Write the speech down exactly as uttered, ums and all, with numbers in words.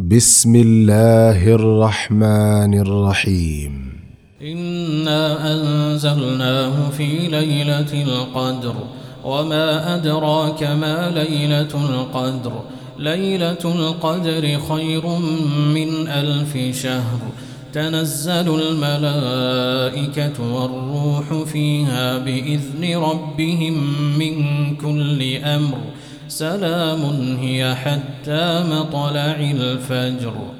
بسم الله الرحمن الرحيم إنا أنزلناه في ليلة القدر وما أدراك ما ليلة القدر ليلة القدر خير من ألف شهر تنزل الملائكة والروح فيها بإذن ربهم من كل أمر سلام هي حتى مطلع الفجر.